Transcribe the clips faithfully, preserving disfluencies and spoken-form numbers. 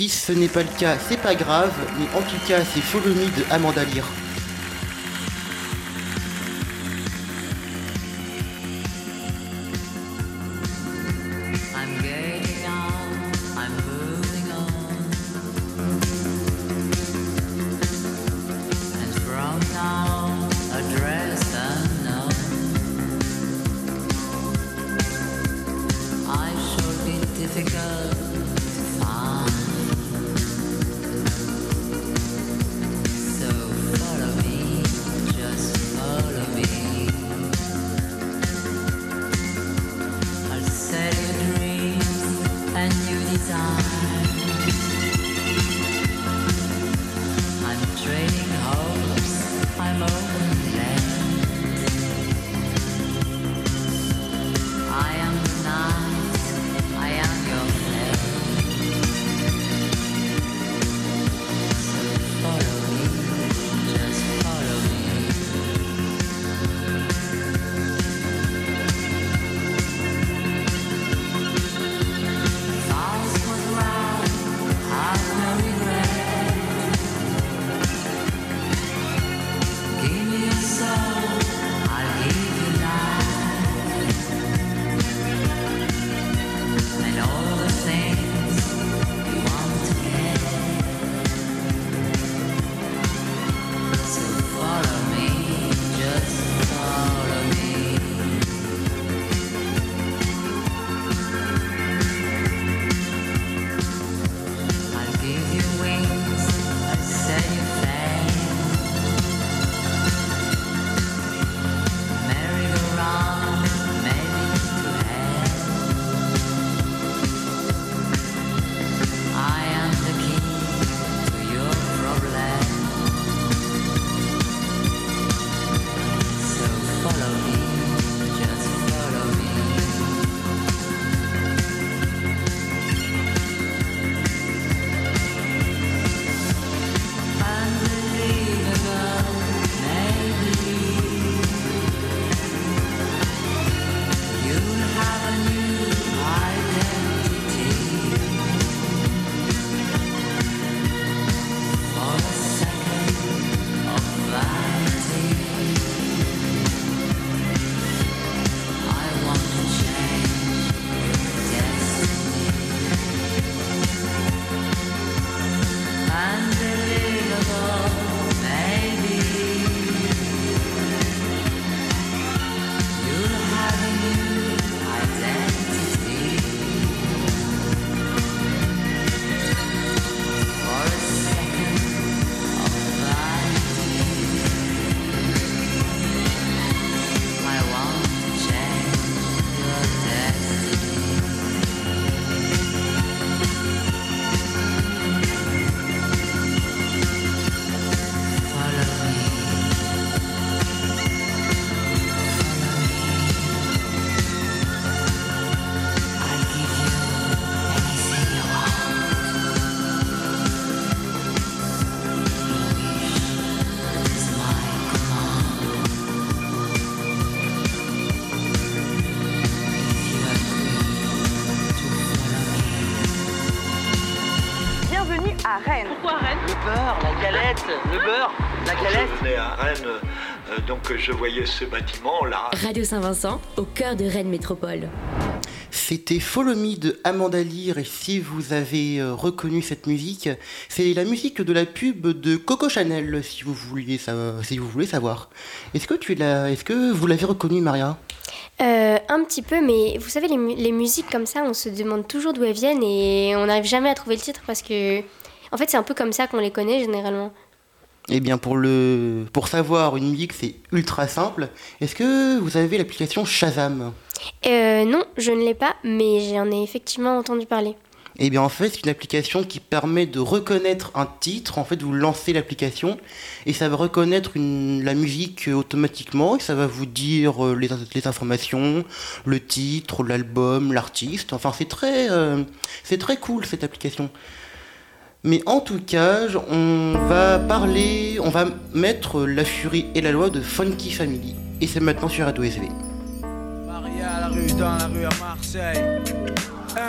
Si ce n'est pas le cas, c'est pas grave, mais en tout cas, c'est Follow Me de Amanda Lear. à Rennes. Pourquoi Rennes? Le beurre, la galette, le beurre, la galette. Je venais à Rennes, euh, donc je voyais ce bâtiment-là. Radio Saint-Vincent, au cœur de Rennes Métropole. C'était Follow Me de Amanda Lear, et si vous avez euh, reconnu cette musique, c'est la musique de la pub de Coco Chanel, si vous vouliez, sa- si vous voulez savoir. Est-ce que, tu l'as, est-ce que vous l'avez reconnue, Maria ? Euh, un petit peu, mais vous savez, les, mu- les musiques comme ça, on se demande toujours d'où elles viennent et on n'arrive jamais à trouver le titre parce que, en fait, c'est un peu comme ça qu'on les connaît généralement. Eh bien, pour, le, pour savoir une musique, c'est ultra simple. Est-ce que vous avez l'application Shazam ? Euh, non, je ne l'ai pas, mais j'en ai effectivement entendu parler. Eh bien, en fait, c'est une application qui permet de reconnaître un titre. En fait, vous lancez l'application et ça va reconnaître une, la musique euh, automatiquement, et ça va vous dire euh, les, les informations, le titre, l'album, l'artiste. Enfin, c'est très, euh, c'est très cool, cette application. Mais en tout cas, on va parler, on va mettre La Furie et la Loi de Funky Family. Et c'est maintenant sur Radio S V. Maria à la rue, dans la rue à Marseille. Hein,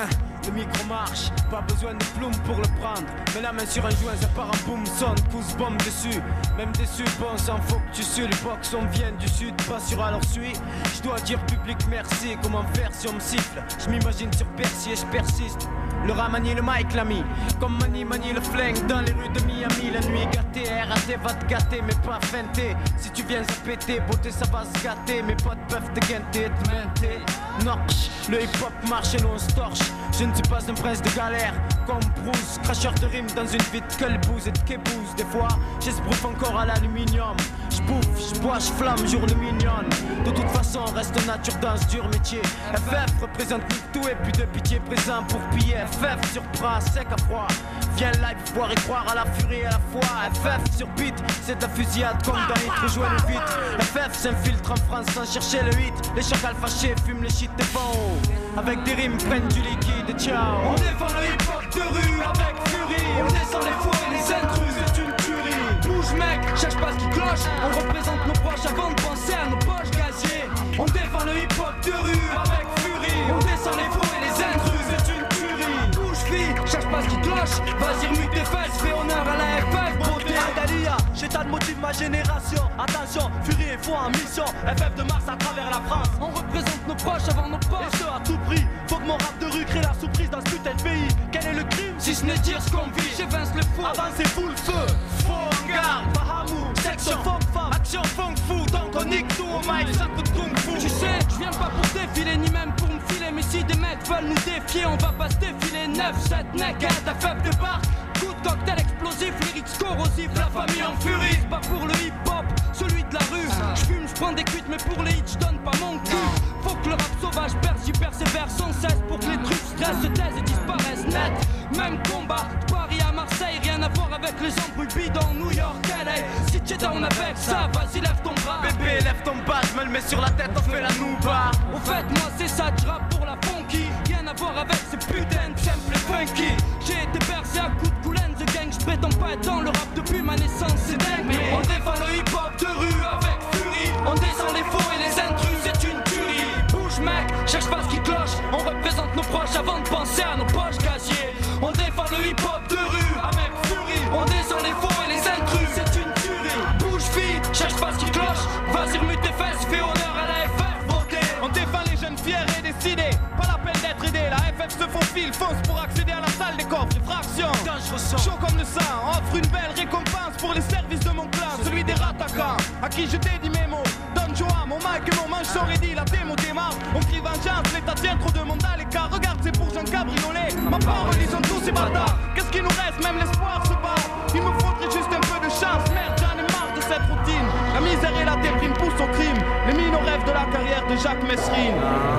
le micro marche, pas besoin de plume pour le prendre. Mets la main sur un joint, ça part en boom, sonne, pouce bombe dessus. Même déçu, bon sang, faut que tu sues. Les box on viennent du sud, pas sûr alors suis. Je dois dire public merci, comment faire si on me siffle. Je m'imagine sur Percy et je persiste. Le rat manie le mic l'ami, comme manie manie le flingue dans les rues de Miami. La nuit gâtée, R A T va te gâter mais pas feinter. Si tu viens à péter, beauté ça va se gâter. Mes potes peuvent te guenter, te menter. Norch, le hip hop marche et nous on se torche. Je ne suis pas un prince de galère, comme Bruce, cracheur de rimes dans une vie de quelle-bouse et de québouse. Des fois, j'esbrouffe encore à l'aluminium. J'bouffe, j'bois, j'flamme, jour le mignon. De toute façon, reste nature dans ce dur métier. F F représente tout et puis de pitié présent pour piller. F F sur bras, sec à froid. Viens live, voir et croire à la furie et à la foi. F F sur beat, c'est de la fusillade comme dans Hit, rejoignez vite. F F s'infiltre en France sans chercher le hit. Les chacals fâchés fument les shit des faux. Avec des rimes prennent du liquide et ciao. On défend le hip hop de rue avec furie. On descend les fous et les intrus, c'est une tuerie. Bouge mec, cherche pas ce qui cloche. On représente nos proches avant de penser à nos poches gaziers. On défend le hip hop de rue avec furie. On descend les fous et les intrus, c'est une tuerie. Bouge fille, cherche pas ce qui cloche. Vas-y remue tes fesses, fais honneur à la F F. Beauté Adalia, j'ai tant de motifs ma génération. Attention, furie et foi en mission. F F de Mars à travers la France. On représente nos proches avant nos poches. Et ce à tout prix. Faut que mon rap de rue crée la surprise dans ce putain de pays. Quel est le crime si ce n'est dire ce qu'on vit? J'évince le fou, avancez full feu. Faux en garde, Bahamou, section femme femme. Action funk fou, donc on nique tout au mic. Ça coup de kung fu. Tu sais, je viens pas pour défiler ni même pour me filer. Mais si des mecs veulent nous défier, on va pas se défiler. neuf sept naked, à faible de barque. Coup de cocktail explosif, lyrics corrosifs. La famille en furie, pas pour le hip hop, celui de la rue. J'fume, j'prends des cuites, mais pour les hits, j'donne pas mon cul. Faut que le rap sauvage perce, j'y persévère sans cesse. Pour que les trucs stressent, se taisent et disparaissent net. Même combat, de Paris à Marseille, rien à voir avec les embrouilles bidons. New York, L A, si t'es down avec ça, vas-y lève ton bras. Bébé lève ton bas, j'me le mets sur la tête, on fait la nouba. Au fait moi c'est ça, j'rappe pour la funky. Rien à voir avec ces putains de simple et funky. J'ai été bercé à coups de coulaine the gang. J'prétends pas être dans le rap depuis ma naissance, c'est dingue. Mais on défend le hip hop de rue avec furie. On descend les faux et les intrus, c'est une tuerie. Bouge mec, cherche pas ce qui cloche. On représente nos proches avant de penser à nos poches gaziers. On défend le hip hop de rue avec furie. On descend les faux et les intrus, c'est une tuerie. Bouge fille, cherche pas ce qui cloche. Vas-y remue tes fesses, fais honneur à la F F, beauté. On défend les jeunes fiers et décidés. Pas la peine d'être aidé, la F F se faufile, fonce pour accéder à la salle des coffres, les fractions. Chaud comme le sang, offre une belle récompense pour les services de mon clan, celui des rattaquants, à qui je dédie mes mots. Donne joie, mon mic et mon manche sont ready, la démo démarre. On crie vengeance, l'état tient trop de monde à l'écart. Regarde, c'est pour Jean Cabriolet. Ma parole, ils sont tous ces bâtards. Qu'est-ce qu'il nous reste, même l'espoir se bat. Il me faudrait juste un peu de chance, merde, j'en ai marre de cette routine. La misère et la déprime poussent au crime. Les mines au rêve de la carrière de Jacques Messrine.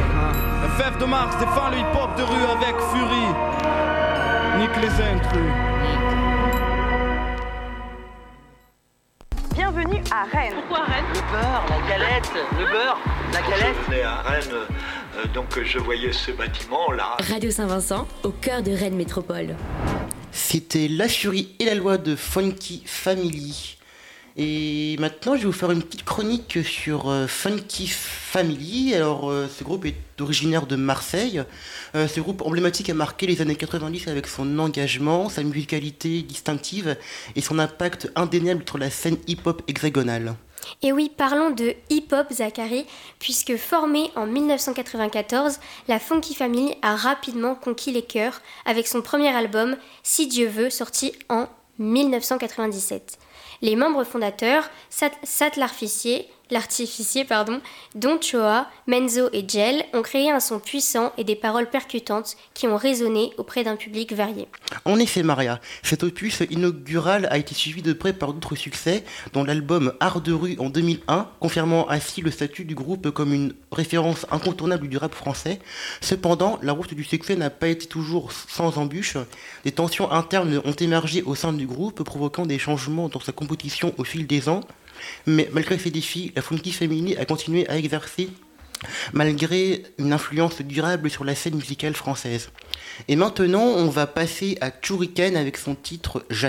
F F de Mars défend le hip-hop de rue avec furie. Nique les intrus. Bienvenue à Rennes. Pourquoi Rennes? Le beurre, la galette, le beurre, la galette. Je venais à Rennes, euh, donc je voyais ce bâtiment-là. Radio Saint-Vincent, au cœur de Rennes Métropole. C'était La Furie et la loi de Funky Family. Et maintenant, je vais vous faire une petite chronique sur euh, Funky Family. Alors, euh, ce groupe est originaire de Marseille. Euh, ce groupe emblématique a marqué les années quatre-vingt-dix avec son engagement, sa musicalité distinctive et son impact indéniable sur la scène hip-hop hexagonale. Et oui, parlons de hip-hop, Zachary, puisque formée en dix-neuf cent quatre-vingt-quatorze, la Funky Family a rapidement conquis les cœurs avec son premier album, Si Dieu veut, sorti en dix-neuf cent quatre-vingt-dix-sept. Les membres fondateurs, Sat, Sat l'artificier, l'artificier pardon, Don Choa, Menzo et Gel, ont créé un son puissant et des paroles percutantes qui ont résonné auprès d'un public varié. En effet, Maria, cet opus inaugural a été suivi de près par d'autres succès, dont l'album Art de rue en deux mille un, confirmant ainsi le statut du groupe comme une référence incontournable du rap français. Cependant, la route du succès n'a pas été toujours sans embûches. Des tensions internes ont émergé au sein du groupe, provoquant des changements dans sa composition au fil des ans. Mais malgré ces défis, la Funky Family a continué à exercer malgré une influence durable sur la scène musicale française. Et maintenant, on va passer à Shuriken avec son titre « J'attends ».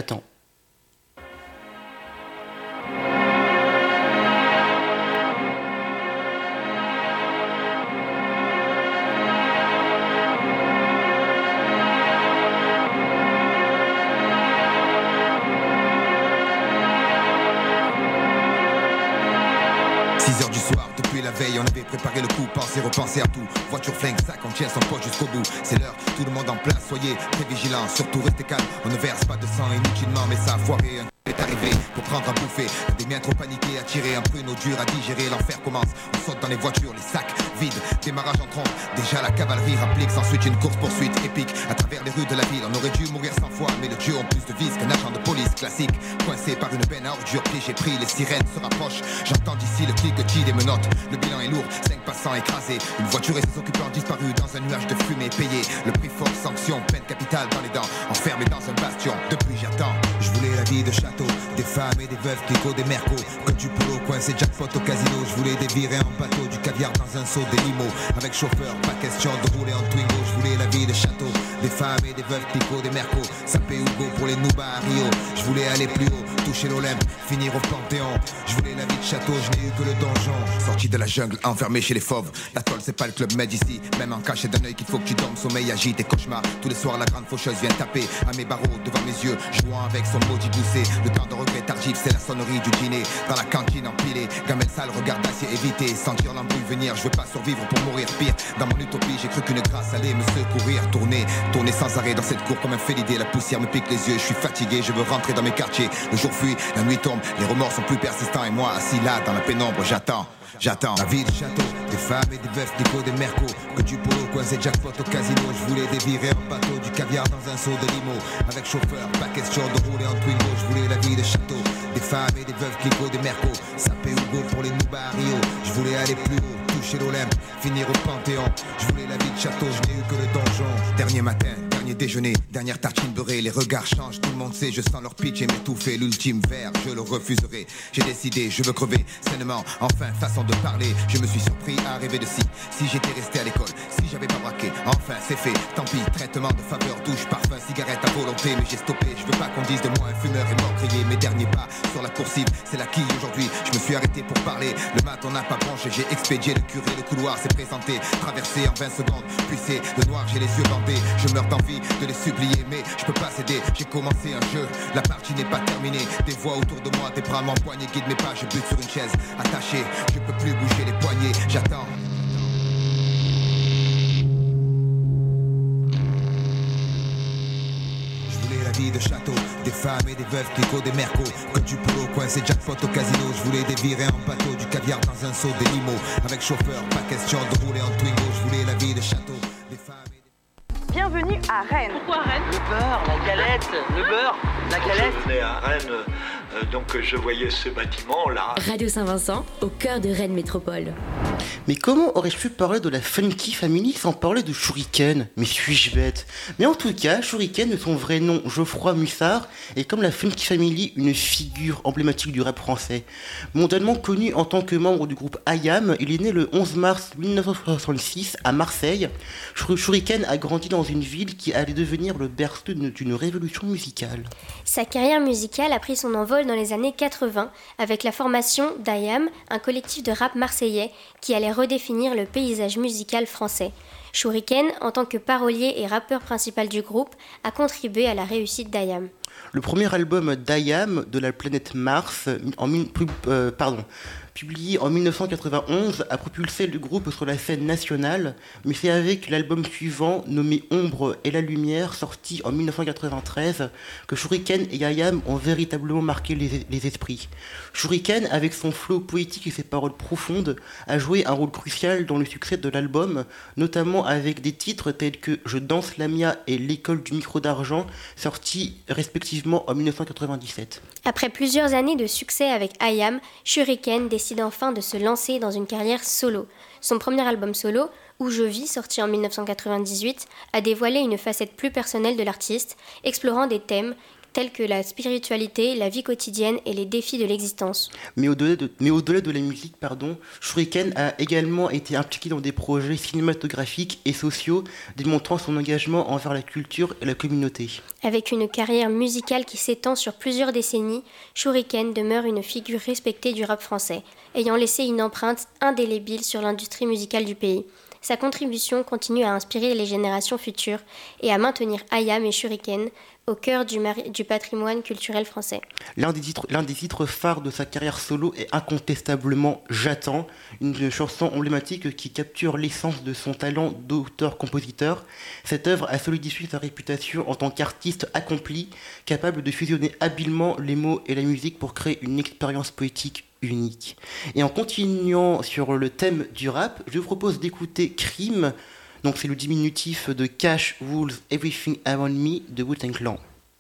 six heures du soir, depuis la veille, on avait préparé le coup, pensé, repenser à tout. Voiture flingue, sac, on tient son poids jusqu'au bout. C'est l'heure, tout le monde en place, soyez très vigilants, surtout restez calme. On ne verse pas de sang inutilement, mais ça a foiré. Un est arrivé pour prendre à bouffer. Des miens trop paniqués, attirés, un pruneau dur à digérer. L'enfer commence, on saute dans les voitures, les sacs vides, démarrage en trompe. Déjà la cavalerie rapplique, s'ensuite une course poursuite épique à travers les rues de la ville. On aurait dû mourir cent fois, mais le dieu ont plus de vis qu'un agent de police classique. Coincé par une benne à ordures, piégé pris, les sirènes se rapprochent. J'entends d'ici le cliquetis des menottes. Le bilan est lourd, cinq passants écrasés. Une voiture et ses occupants disparus dans un nuage de fumée payé. Le prix fort, sanction, peine capitale dans les dents. Enfermé dans un bastion, depuis j'attends. Je voulais la vie de château, des femmes et des veuves, clico, des mercos. Que du polo, coincé jackpot au casino. Je voulais des virées en bateau, du caviar dans un seau, des limos. Avec chauffeur, pas question de rouler en Twingo. Je voulais la vie de château, des femmes et des veuves, clico, des mercos. Sapé Hugo pour les Noubas à Rio. Je voulais aller plus haut, toucher l'Olympe, finir au Panthéon. Je voulais la vie de château, je n'ai eu que le donjon. Sorti de la jungle, enfermé chez les fauves. La tôle c'est pas le club med ici. Même en cachet d'un œil qu'il faut que tu dormes. Sommeil agite et cauchemar. Tous les soirs la grande faucheuse vient taper à mes barreaux devant mes yeux, jouant avec son maudit gousset. Le temps de regret tardif, c'est la sonnerie du dîner. Dans la cantine empilée, gamelle sale, regard d'acier évité. Sentir l'embrouille venir, je veux pas survivre pour mourir pire. Dans mon utopie, j'ai cru qu'une grâce allait me secourir. Tourner, tourner sans arrêt dans cette cour comme un félidé. La poussière me pique les yeux, je suis fatigué, je veux rentrer dans mes quartiers. Le jour fuit, la nuit tombe, les remords sont plus persistants. Et moi, assis là, dans la pénombre, j'attends. J'attends la vie de château, des femmes et des veufs, clico, des mercos. Que du polo, coincé jackpot au casino. Je voulais des virées en bateau, du caviar dans un seau de limo. Avec chauffeur, pas question de rouler en Twingo. Je voulais la vie de château, des femmes et des veuves, clico, des mercos. Sapé Hugo pour les Noubas à Rio. Je voulais aller plus haut, toucher l'Olympe, finir au Panthéon. Je voulais la vie de château, je n'ai eu que le donjon. Dernier matin, dernier déjeuner, dernière tartine beurrée. Les regards changent, tout le monde sait, je sens leur pitch et m'étouffer. L'ultime verre, je le refuserai. J'ai décidé, je veux crever sainement. Enfin, façon de parler, je me suis surpris à rêver de si. Si j'étais resté à l'école, si j'avais pas braqué. Enfin, c'est fait, tant pis, traitement de faveur, douche, parfum, cigarette à volonté. Mais j'ai stoppé, je veux pas qu'on dise de moi un fumeur est mort grillé. Mes derniers pas sur la coursive, c'est la quille aujourd'hui. Je me suis arrêté pour parler, le mat on n'a pas branché. J'ai expédié le curé, le couloir s'est présenté. Traversé en vingt secondes, puis c'est le noir, j'ai les yeux bandés. Je meurs d'envie de les supplier, mais je peux pas céder. J'ai commencé un jeu, la partie n'est pas terminée. Des voix autour de moi, des bras m'empoignent, guide mes pas, je bute sur une chaise attaché. Je peux plus bouger les poignets, j'attends. Je voulais la vie de château, des femmes et des veuves, clico, des mercos. Que du polo, coincé jackpot au casino. Je voulais des virées en bateau, du caviar dans un seau, des limos. Avec chauffeur, pas question de rouler en Twingo. Je voulais la vie de château, des femmes et des... Bienvenue à Rennes. Pourquoi Rennes? Le beurre, la galette, le beurre, la galette. Je venais à Rennes, euh, donc je voyais ce bâtiment-là. Radio Saint-Vincent, au cœur de Rennes Métropole. Mais comment aurais-je pu parler de la Funky Family sans parler de Shuriken? Mais suis-je bête? Mais en tout cas, Shuriken de son vrai nom, Geoffroy Mussard, est comme la Funky Family une figure emblématique du rap français. Mondialement connu en tant que membre du groupe I A M, il est né le onze mars mille neuf cent soixante-six à Marseille. Shuriken a grandi dans une ville qui allait devenir le berceau d'une révolution musicale. Sa carrière musicale a pris son envol dans les années quatre-vingts avec la formation d'I A M, un collectif de rap marseillais qui allait redéfinir le paysage musical français. Shuriken, en tant que parolier et rappeur principal du groupe, a contribué à la réussite d'I A M. Le premier album d'I A M, de la planète Mars, en, euh, pardon, publié en mille neuf cent quatre-vingt-onze, a propulsé le groupe sur la scène nationale, mais c'est avec l'album suivant, nommé Ombre et la Lumière, sorti en mille neuf cent quatre-vingt-treize, que Shuriken et I A M ont véritablement marqué les, les esprits. Shuriken, avec son flow poétique et ses paroles profondes, a joué un rôle crucial dans le succès de l'album, notamment avec des titres tels que Je danse Lamia et L'école du micro d'argent, sortis respectivement en mille neuf cent quatre-vingt-dix-sept. Après plusieurs années de succès avec I A M, Shuriken décide enfin de se lancer dans une carrière solo. Son premier album solo, Où je vis, sorti en mille neuf cent quatre-vingt-dix-huit, a dévoilé une facette plus personnelle de l'artiste, explorant des thèmes tels que la spiritualité, la vie quotidienne et les défis de l'existence. Mais au-delà de, mais au-delà de la musique, pardon, Shuriken a également été impliqué dans des projets cinématographiques et sociaux, démontrant son engagement envers la culture et la communauté. Avec une carrière musicale qui s'étend sur plusieurs décennies, Shuriken demeure une figure respectée du rap français, ayant laissé une empreinte indélébile sur l'industrie musicale du pays. sa contribution continue à inspirer les générations futures et à maintenir Ayam et Shuriken au cœur du, mari- du patrimoine culturel français. L'un des, titres, l'un des titres phares de sa carrière solo est incontestablement J'attends, une chanson emblématique qui capture l'essence de son talent d'auteur-compositeur. Cette œuvre a solidifié sa réputation en tant qu'artiste accompli, capable de fusionner habilement les mots et la musique pour créer une expérience poétique unique. Et en continuant sur le thème du rap, je vous propose d'écouter Crime. Donc c'est le diminutif de Cash Rules Everything Around Me de Wu-Tang Clan.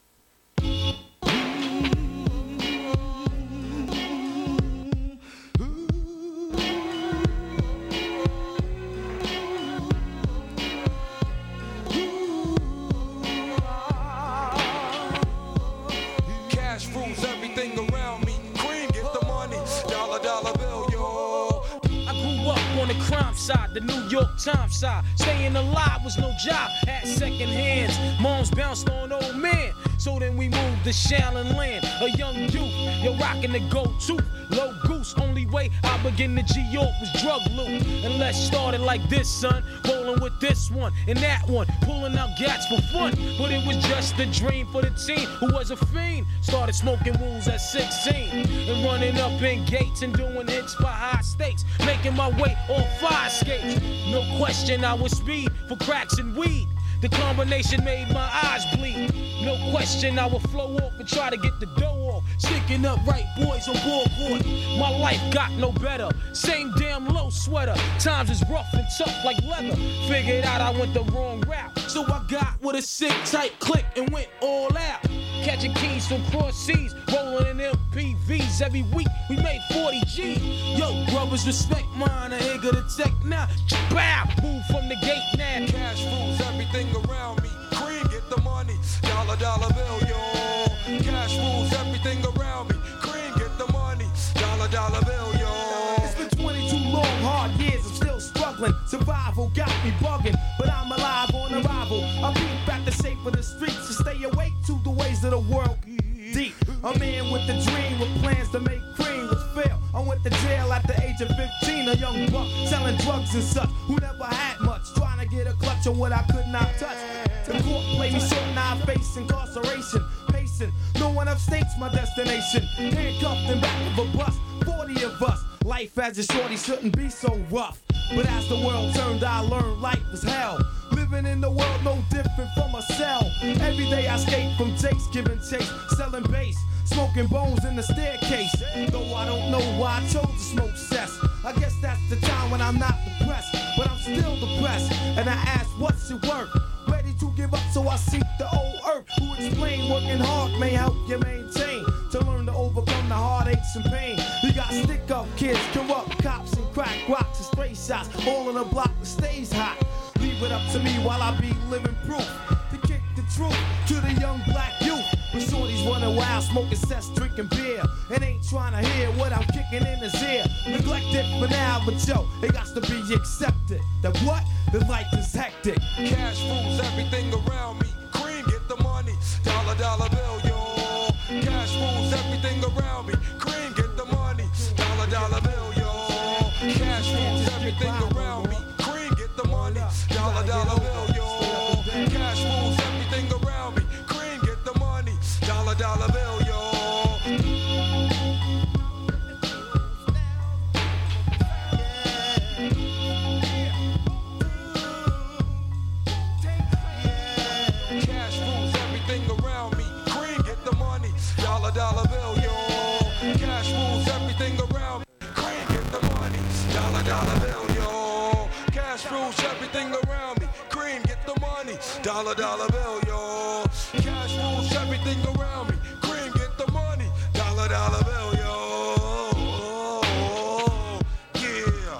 Cash rules everything around me. Cream, get the money. Dollar, dollar bill, yo. I grew up on the crime side, the New York Times side. Staying alive was no job, had second hands. Moms bounced on old men. So then we moved to Shaolin Land, a young youth, you're rocking the go-to, low goose. Only way I begin to G-York was drug loot. And let's start it like this, son, rolling with this one and that one, pulling out gats for fun. But it was just a dream for the teen who was a fiend. Started smoking wools at sixteen and running up in gates and doing hits for high stakes, making my way on fire skates. No question I was speed for cracks and weed. The combination made my eyes bleed. No question I would flow off and try to get the dough off. Sticking up right boys on board court. My life got no better. Same damn low sweater. Times is rough and tough like leather. Figured out I went the wrong route. So I got with a sick tight click and went all out. Catching keys from cross seas, rolling in M P Vs. Every week we made forty G's. Yo, brothers, respect mine. I ain't gonna tech now. Bow, move from the gate now. Cash rules everything around me. Cream, get the money. Dollar, dollar bill, yo. Cash rules everything around me. Cream, get the money. Dollar, dollar bill, yo. It's been twenty-two long, hard years. I'm still struggling. Survival got me bugging, but I'm alive on arrival. I beat back the shape of the streets to stay awake to the ways of the world. Deep. A man with a dream with plans to make cream was fail. I went to jail at the age of fifteen, a young buck selling drugs and such who never had much, trying to get a clutch on what I could not touch. The court played me short, now I face incarceration. Pacing, no one upstates my destination. Handcuffed in back of a bus, forty of us. Life as a shorty shouldn't be so rough. But as the world turned, I learned life was hell. Living in the world no different from a cell. Every day I skate from Jake's, giving chase, selling bass, smoking bones in the staircase. Though I don't know why I chose to smoke cess. I guess that's the time when I'm not depressed, but I'm still depressed. And I ask, what's it worth? Ready to give up, so I seek the old earth. Who explain working hard may help you maintain, to learn to overcome the heartaches and pain. You got stick up kids, corrupt cops and crack rocks and stray shots, all in a block that stays hot. Leave it up to me while I be living proof to kick the truth to the young black youth. When shorties running wild, smoking cess, drinking beer, and ain't trying to hear what I'm kicking in his ear. Neglected for now, but yo, it got to be accepted. That what? The life is hectic. Cash rules everything around me. Cream, get the money. Dollar, dollar bill, yo. Cash rules everything around me. Cream, get the money. Dollar, dollar bill, yo. Cash rules everything around me. Cream, get the money. Dollar, dollar bill, yo. Cash rules everything around me. Cream, get the money. Dollar, dollar bill, yo. Dollar bill, yo. Cash rules everything around me. Cream, get the money. Dollar, dollar bill, yo. Cash rules everything around me. Cream, get the money. Dollar, dollar bill, yo. Cash rules everything around me. Cream, get the money. Dollar, dollar bill, yo. Yeah.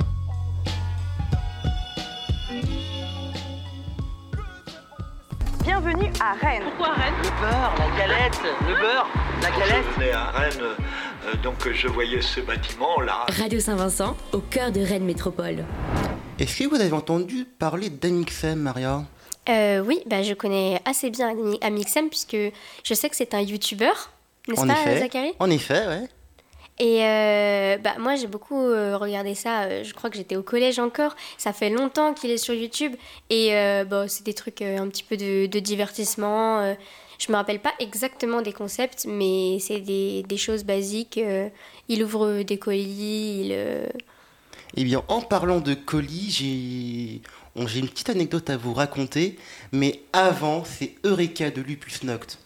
Bienvenue à Rennes. Pourquoi Rennes? Le beurre, la galette, le beurre, la galette. Je venais à Rennes, euh, donc je voyais ce bâtiment là. Radio Saint-Vincent, au cœur de Rennes Métropole. Est-ce que vous avez entendu parler d'Amixem, Maria ? Euh, oui, bah, je connais assez bien Amixem puisque je sais que c'est un youtubeur, n'est-ce En pas, effet. Zachary ? En effet, ouais. Et euh, bah, moi, j'ai beaucoup euh, regardé ça. Euh, je crois que j'étais au collège encore. Ça fait longtemps qu'il est sur YouTube. Et euh, bah, c'est des trucs euh, un petit peu de, de divertissement. Euh, je me rappelle pas exactement des concepts, mais c'est des, des choses basiques. Euh, il ouvre des colis. Il, euh... Eh bien, en parlant de colis, j'ai... Bon, j'ai une petite anecdote à vous raconter. Mais avant, c'est Eureka de Lupus Noct.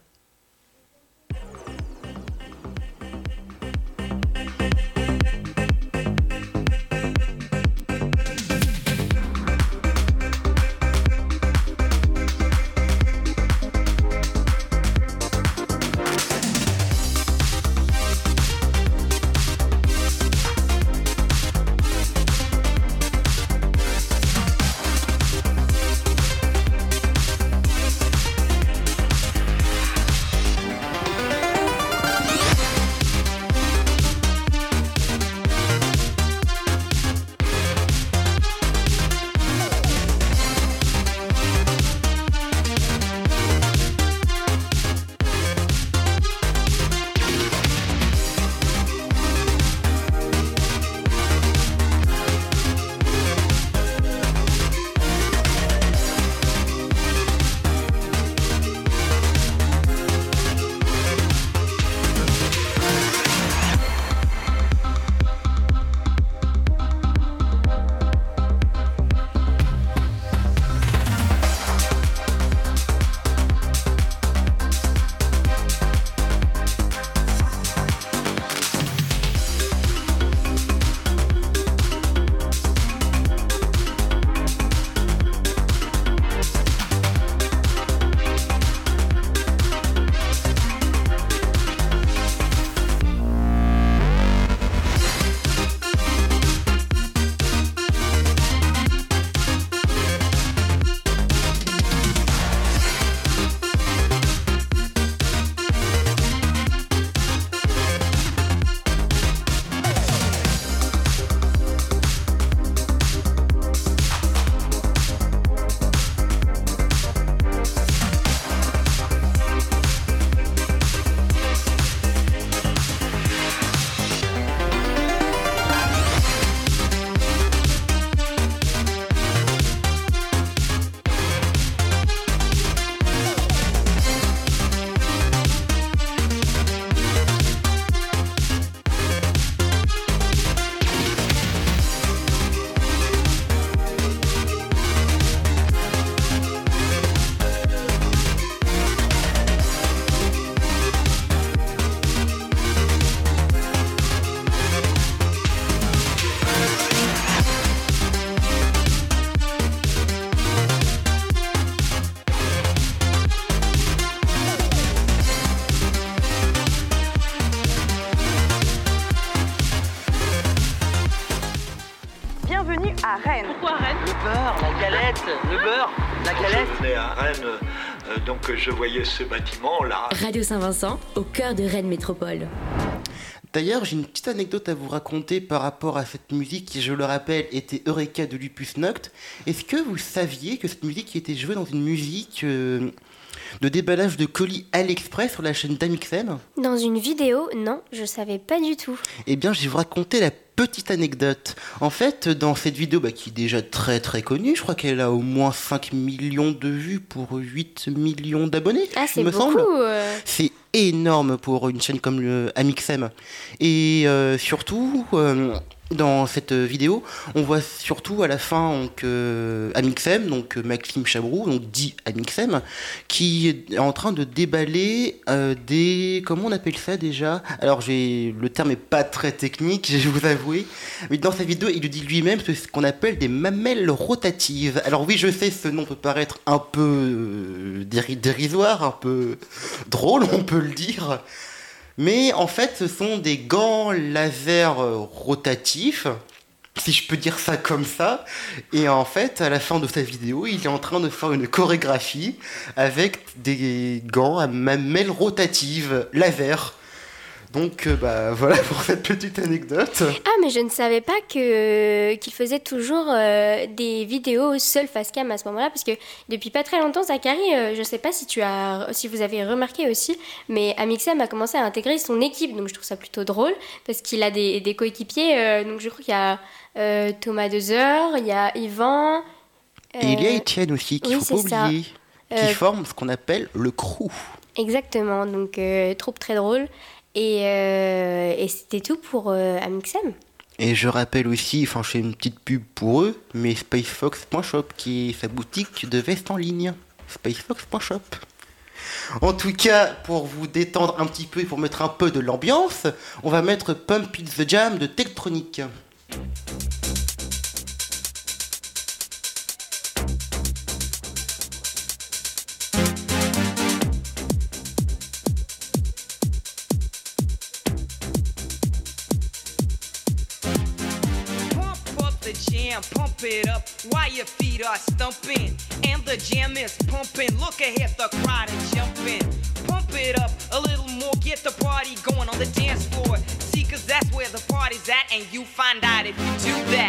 Bienvenue à Rennes. Pourquoi Rennes? Le beurre, la galette, le beurre, la galette. Je venais à Rennes, euh, donc je voyais ce bâtiment-là. Radio Saint-Vincent, au cœur de Rennes Métropole. D'ailleurs, j'ai une petite anecdote à vous raconter par rapport à cette musique qui, je le rappelle, était Eureka de Lupus Noct. Est-ce que vous saviez que cette musique était jouée dans une musique euh, de déballage de colis AliExpress sur la chaîne d'Amixem? Dans une vidéo, non, je savais pas du tout. Eh bien, je vais vous raconter la petite anecdote. En fait, dans cette vidéo, bah, qui est déjà très très connue, je crois qu'elle a au moins cinq millions de vues pour huit millions d'abonnés. Ah, c'est il me beaucoup. semble. Euh... C'est énorme pour une chaîne comme le Amixem. Et euh, surtout, euh, dans cette vidéo, on voit surtout à la fin donc, euh, Amixem, donc Maxime Chabrou, donc dit Amixem, qui est en train de déballer euh, des... Comment on appelle ça déjà? Alors, j'ai, le terme n'est pas très technique, je vais vous avouer. Mais dans sa vidéo, il le dit lui-même, c'est ce qu'on appelle des mamelles rotatives. Alors oui, je sais, ce nom peut paraître un peu euh, déri- dérisoire, un peu drôle, on peut le dire. Mais en fait, ce sont des gants laser rotatifs, si je peux dire ça comme ça. Et en fait, à la fin de sa vidéo, il est en train de faire une chorégraphie avec des gants à mamelles rotatives laser. Donc euh, bah voilà pour cette petite anecdote. Ah, mais je ne savais pas que qu'il faisait toujours euh, des vidéos seul face cam à ce moment-là, parce que depuis pas très longtemps, Zachary, euh, je ne sais pas si tu as, si vous avez remarqué aussi, mais Amixem a commencé à intégrer son équipe, donc je trouve ça plutôt drôle parce qu'il a des, des coéquipiers. Euh, donc je crois qu'il y a euh, Thomas Dezer, il y a Yvan. Euh... Et il y a Étienne aussi, qu'il ne oui, faut pas ça. oublier, qui euh... forme ce qu'on appelle le crew. Exactement, donc euh, troupe très drôle. Et, euh, et c'était tout pour euh, Amixem. Et je rappelle aussi, enfin je fais une petite pub pour eux, mais spacefox point shop qui est sa boutique de vestes en ligne. spacefox point shop. En tout cas, pour vous détendre un petit peu et pour mettre un peu de l'ambiance, on va mettre Pump It the Jam de Tektronic. Pump it up while your feet are stumping and the jam is pumping. Look ahead, the crowd is jumping. Pump it up a little more, get the party going on the dance floor. See, cause that's where the party's at, and you find out if you do that.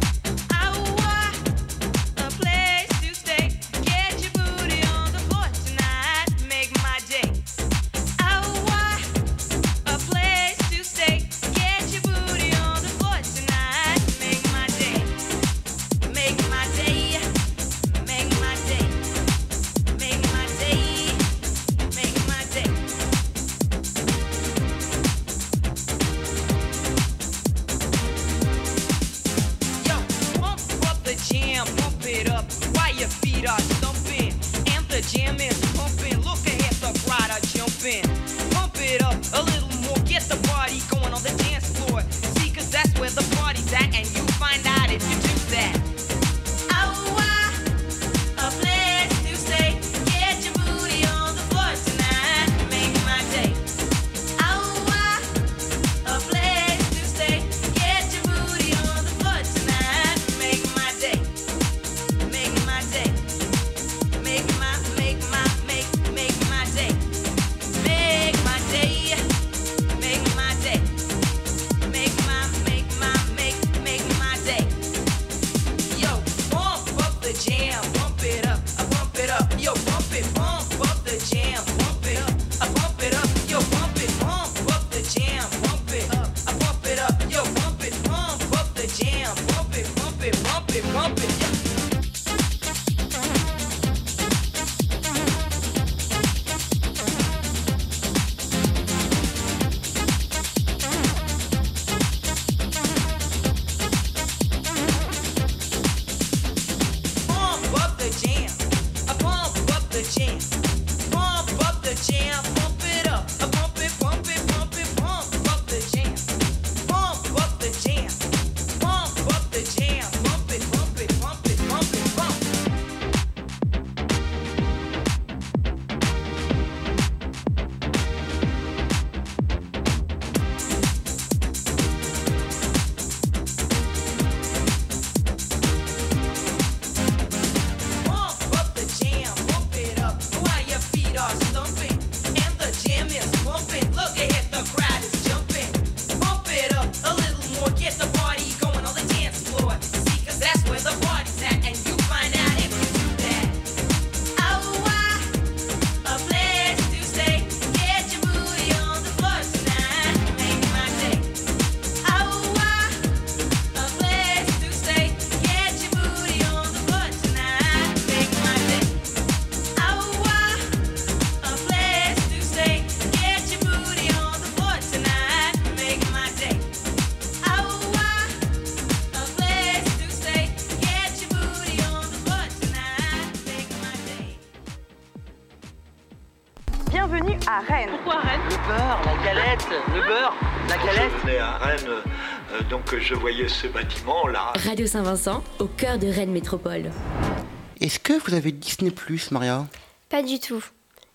Bienvenue à Rennes. Pourquoi Rennes? Le beurre, la galette, le beurre, la galette. Je venais à Rennes, euh, donc je voyais ce bâtiment-là. Radio Saint-Vincent, au cœur de Rennes Métropole. Est-ce que vous avez Disney plus, Maria? Pas du tout.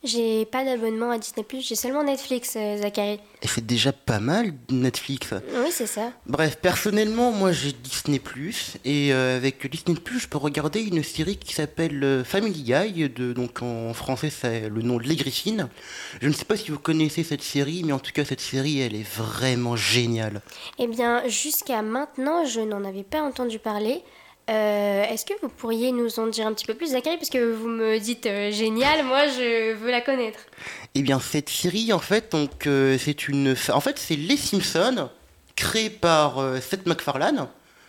J'ai pas d'abonnement à Disney plus, j'ai seulement Netflix, euh, Zachary. Et c'est déjà pas mal, Netflix. Oui, c'est ça. Bref, personnellement, moi j'ai Disney plus, et euh, avec Disney plus, je peux regarder une série qui s'appelle euh, Family Guy, de, donc en français c'est le nom de Les Griffines. Je ne sais pas si vous connaissez cette série, mais en tout cas cette série, elle est vraiment géniale. Eh bien, jusqu'à maintenant, je n'en avais pas entendu parler. Euh, est-ce que vous pourriez nous en dire un petit peu plus, Zachary, parce que vous me dites euh, génial, moi je veux la connaître. Eh bien, cette série, en fait, donc euh, c'est une, en fait, c'est Les Simpsons, créé par euh, Seth MacFarlane,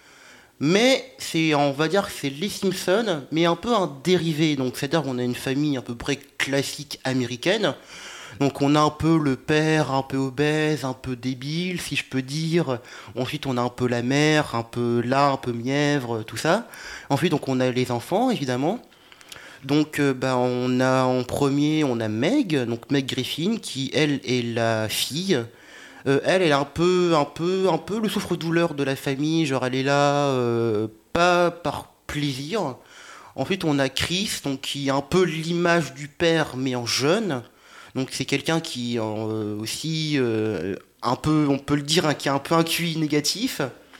mais c'est, on va dire, que c'est Les Simpsons, mais un peu un dérivé. Donc, c'est-à-dire qu'on a une famille à peu près classique américaine. Donc on a un peu le père, un peu obèse, un peu débile, si je peux dire. Ensuite on a un peu la mère, un peu là, un peu mièvre, tout ça. Ensuite donc on a les enfants évidemment. Donc euh, bah, on a en premier on a Meg, donc Meg Griffin qui elle est la fille. Euh, elle elle est un peu un peu un peu le souffre-douleur de la famille, genre elle est là euh, pas par plaisir. Ensuite on a Chris donc qui est un peu l'image du père mais en jeune. Donc c'est quelqu'un qui euh, aussi euh, un peu, on peut le dire, hein, qui a un peu un Q I négatif.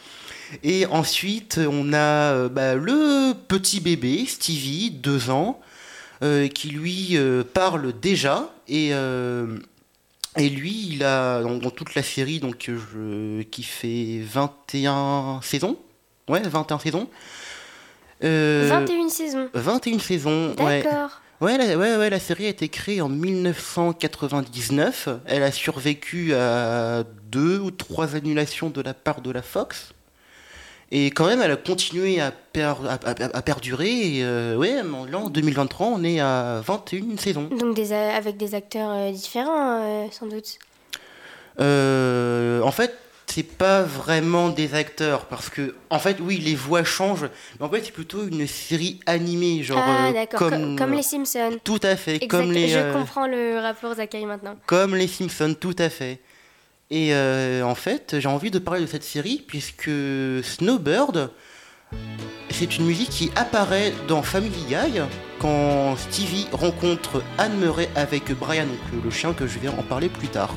Et ensuite on a euh, bah, le petit bébé Stevie, deux ans, euh, qui lui euh, parle déjà et euh, et lui il a dans, dans toute la série donc je, qui fait vingt et un saisons, ouais vingt et un saisons. Euh, vingt et une saisons. vingt et une saisons. D'accord. Ouais. Ouais la, ouais, ouais, la série a été créée en dix-neuf cent quatre-vingt-dix-neuf. Elle a survécu à deux ou trois annulations de la part de la Fox. Et quand même, elle a continué à, per, à, à, à perdurer. Et euh, ouais, là, en deux mille vingt-trois, on est à vingt et une saisons. Donc des, avec des acteurs euh, différents, euh, sans doute. Euh, en fait, c'est pas vraiment des acteurs parce que en fait oui les voix changent mais en fait c'est plutôt une série animée genre ah euh, d'accord comme, comme, comme les Simpsons. Tout à fait exact. Comme les je euh, comprends le rapport Zachary maintenant. Comme les Simpsons, tout à fait. Et euh, en fait j'ai envie de parler de cette série puisque Snowbird c'est une musique qui apparaît dans Family Guy quand Stevie rencontre Anne Murray avec Brian donc le chien que je vais en parler plus tard.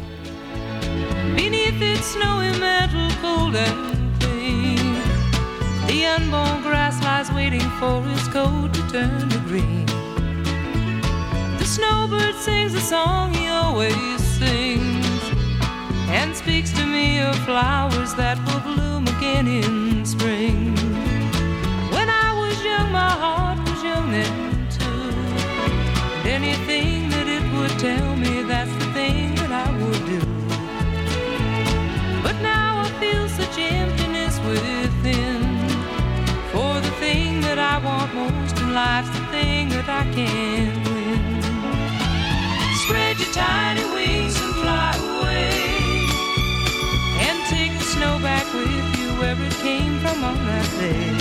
Beneath its snowy mantle, cold and clean, the unborn grass lies waiting for its coat to turn to green. The snowbird sings a song he always sings, and speaks to me of flowers that will bloom again in spring. When I was young, my heart was young then too, and anything that it would tell me, that's the thing that I would do. But now I feel such emptiness within, for the thing that I want most in life's the thing that I can't win. Spread your tiny wings and fly away, and take the snow back with you where it came from on that day.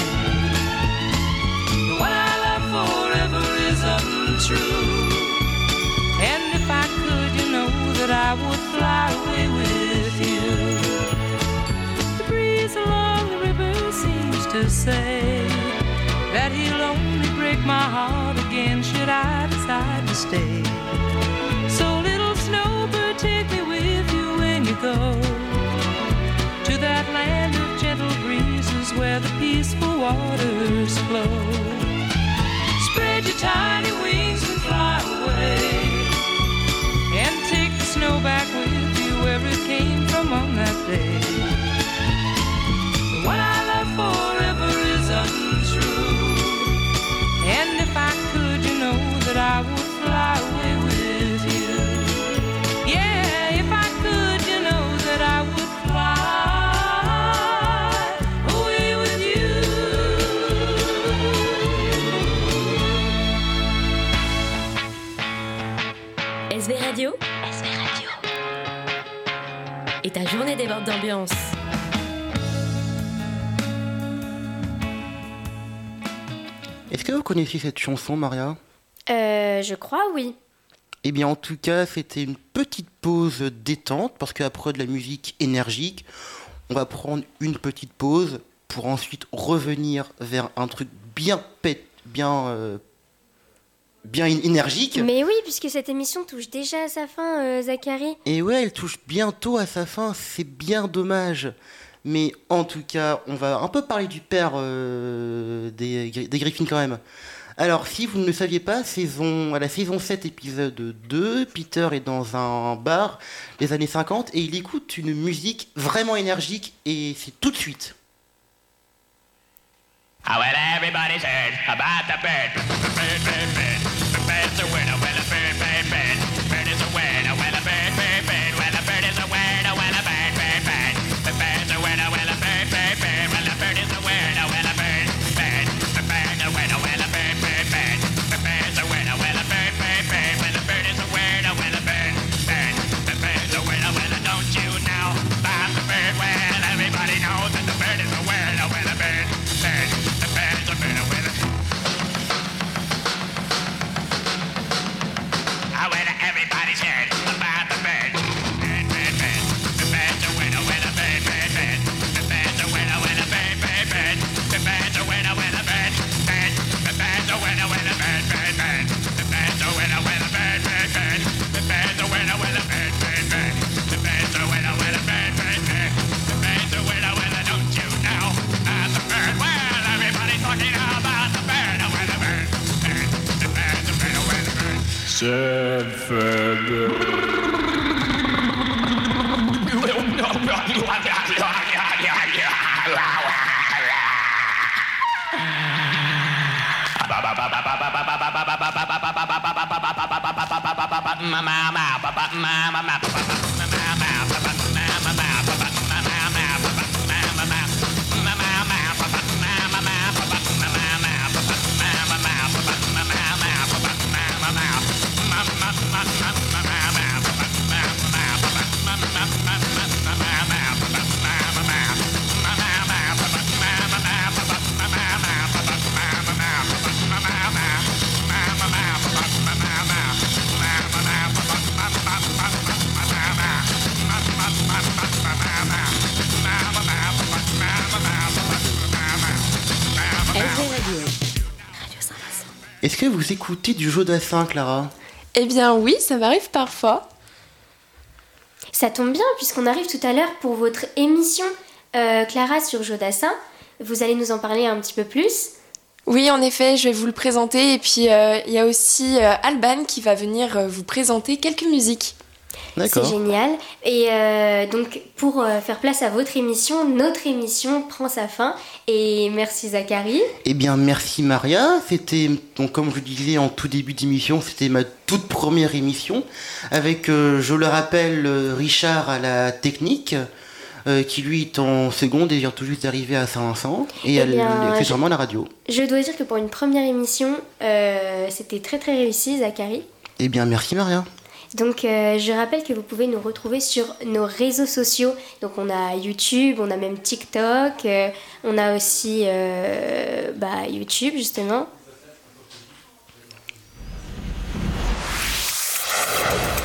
What I love forever is untrue, and if I could, you know that I would fly away with you. Along the river seems to say that he'll only break my heart again should I decide to stay. So little snowbird, take me with you when you go to that land of gentle breezes where the peaceful waters flow. Spread your tiny wings and fly away, and take the snow back with you where it came from on that day. What I love forever is untrue, and if I could, you know that I would fly away with you. Yeah, if I could, you know that I would fly away with you. S V Radio, S V Radio, et ta journée déborde d'ambiance. Est-ce que vous connaissez cette chanson, Maria ? Euh, je crois, oui. Eh bien, en tout cas, c'était une petite pause détente, parce qu'après de la musique énergique, on va prendre une petite pause pour ensuite revenir vers un truc bien pète, bien, euh, bien énergique. Mais oui, puisque cette émission touche déjà à sa fin, euh, Zachary. Et ouais, elle touche bientôt à sa fin, c'est bien dommage. Mais en tout cas, on va un peu parler du père euh, des, des Griffins quand même. Alors, si vous ne le saviez pas, saison, à la saison sept, épisode deux, Peter est dans un bar des années cinquante et il écoute une musique vraiment énergique et c'est tout de suite. Ah well, everybody's heard about the bird. The bird, bird, bird. The bird's a word, oh well, a bird, bird, bird. Bird is a word, oh well, a bird, bird, bird. Well, a bird is a word, oh well, a bird, bird, bird. The bird's a word, oh well, a bird, bird, bird. Well, a bird is a word, oh well, a bird, bird. The bird's a word, oh well, a bird, bird, bird. The bird's a word, oh well, a bird, bird, bird. Well, the bird is a word, oh well, a bird, bird. The bird's a word, oh well, don't you know about the bird? Well, everybody knows that the bird is a word, oh well, a bird, bird. Everybody's heard about the bird. Bird, bird, bird. The bird's a winner, winner, bird, bird, bird. The bird's a winner, winner, bird, bird, bird. The bird's a winner, winner, bird, bird. The bird's a winner, winner, bird, bird, bird. The bird's a winner, winner, bird, bird, bird. The bird's a winner, winner, bird, bird, bird. The bird's a winner, winner, bird, bird, bird. The bird's a winner, winner, don't you know? About the bird. Well, everybody's talking about the bird, a winner, bird, bird. The bird's a winner, winner, bird. Sad feather. Est-ce que vous écoutez du Jodassin, Clara ? Eh bien oui, ça m'arrive parfois. Ça tombe bien, puisqu'on arrive tout à l'heure pour votre émission, euh, Clara, sur Jodassin. Vous allez nous en parler un petit peu plus ? Oui, en effet, je vais vous le présenter. Et puis, euh, il y a aussi euh, Alban qui va venir euh, vous présenter quelques musiques. D'accord. C'est génial. Et euh, donc, pour euh, faire place à votre émission, notre émission prend sa fin. Et merci Zachary. Eh bien, merci Maria. C'était, donc, comme je disais en tout début d'émission, c'était ma toute première émission. Avec, euh, je le rappelle, Richard à la technique, euh, qui lui est en seconde et vient tout juste d'arriver à Saint-Vincent. Et eh elle bien, fait je, sûrement la radio. Je dois dire que pour une première émission, euh, c'était très très réussi, Zachary. Eh bien, merci Maria. Donc euh, je rappelle que vous pouvez nous retrouver sur nos réseaux sociaux. Donc on a YouTube, on a même TikTok, euh, on a aussi euh, bah, YouTube justement.